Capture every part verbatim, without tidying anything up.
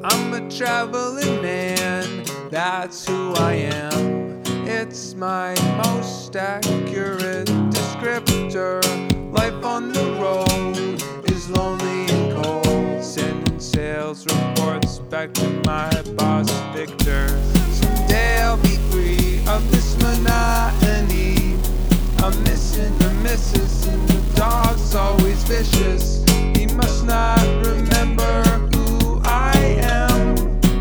I'm a traveling man, that's who I am. It's my most accurate descriptor. Life on the road is lonely and cold, sending sales reports back to my boss Victor. Someday I'll be free of this monotony. I'm missing the missus and the dog's always vicious. He must not remember who I am.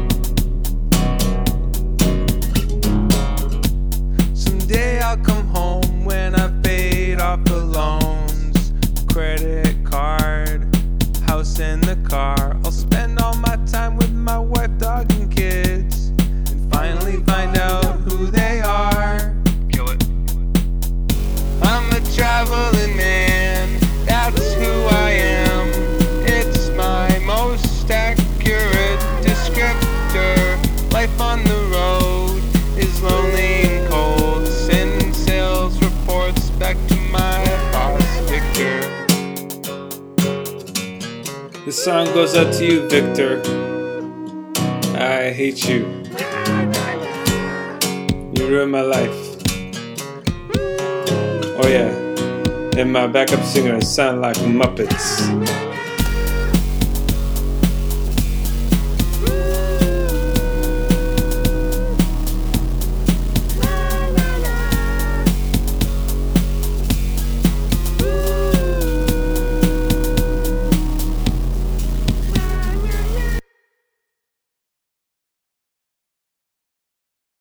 Someday I'll come home when I've paid off the loans, credit card, house and the car. I'll spend all my time with my wife, dog and kids, and finally find out who they are. Kill it. I'm a traveling man, that's who I am. It's my most accurate descriptor. Life on the road is lonely and cold, sending sales reports back to my boss Victor. This song goes out to you, Victor. I hate you. You ruined my life. Oh yeah, and my backup singers sound like Muppets.